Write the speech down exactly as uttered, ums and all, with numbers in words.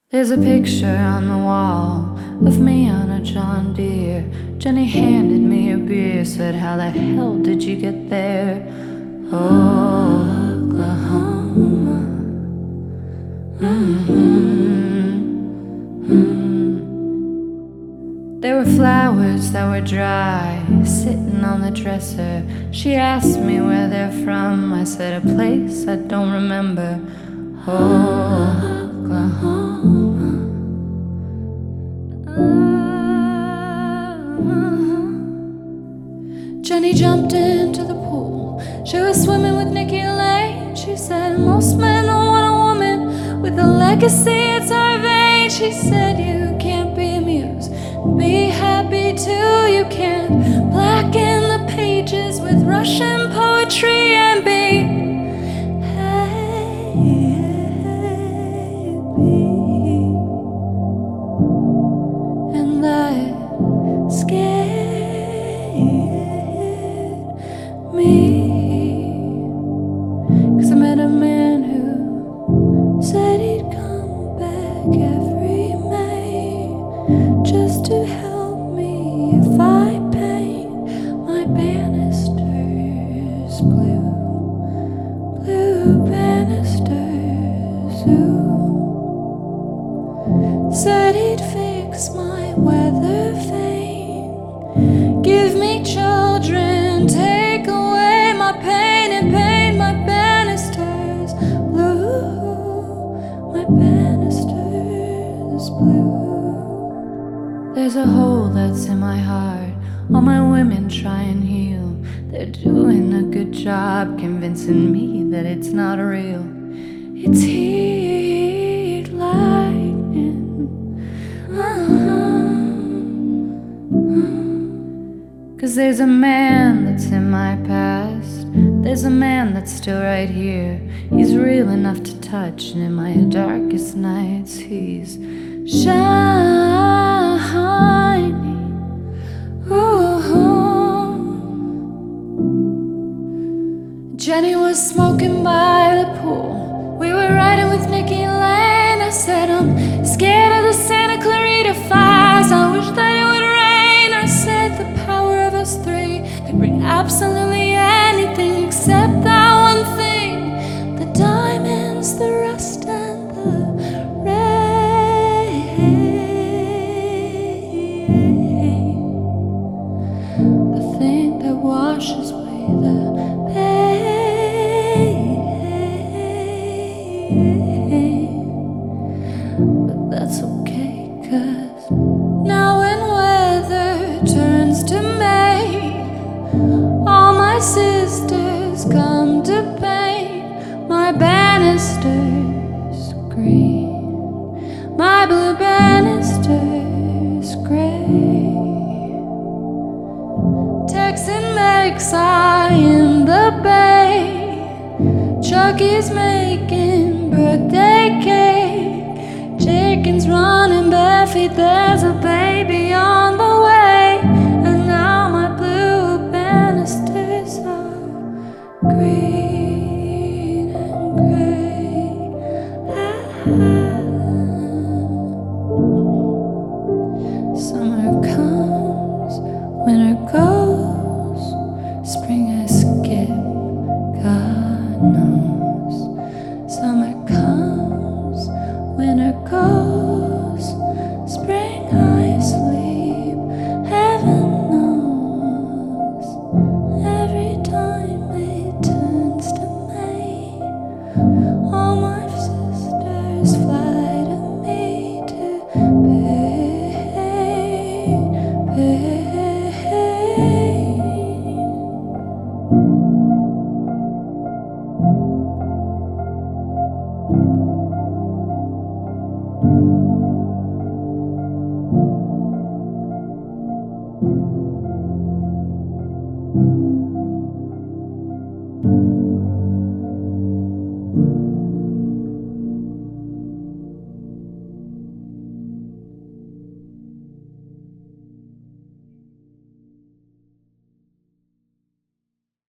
There's a picture on the wall of me on a John Deere. Jenny handed me a beer, said, "How the hell did you get there?" Oklahoma. Mm-hmm. Mm-hmm. There were flowers that were dry, sitting on the dresser. She asked me where they're from. I said, "A place I don't remember." Oklahoma. Jenny jumped into the pool. She was swimming with Nikki Lane. She said, "Most men don't want a woman with a legacy, it's our vein." She said, "You can't be amused, be happy too. You can't blacken the pages with Russian poetry and be happy." And that scared me, 'cause I met a man who said he'd come back every May just to help me if I paint my banisters blue, blue banisters. Ooh. Said he'd fix my weather vane, give me children, take away my pain, and paint my banisters blue, my banisters blue. There's a hole that's in my heart. All my women try and heal. They're doing a good job convincing me that it's not real. It's heat lightning. Uh-huh. 'Cause there's a man that's in my past. There's a man that's still right here. He's real enough to touch, and in my darkest nights he's shining. Ooh. Jenny was smoking by the pool. We were riding with Nikki Lane. I said, "I'm scared of the Santa Clarita fires. I wish that it would rain." I said, "The power of us three could bring absolutely anything except that one thing: the diamonds, the rust, and the rain. The thing that washes away the pain." But that's okay, 'cause now when weather turns to May, all my sisters come to paint my banisters green, my blue banisters gray. Texan makes eye in the bay. Chucky's making birthday cake. Chickens running bare feet. There's a baby on the way. And now my blue banisters are green and gray. Summer comes, winter goes, spring I skip, God knows. Summer comes, winter goes, spring I sleep, heaven knows. Every time it turns to May, all my sisters fly to me to paint, paint.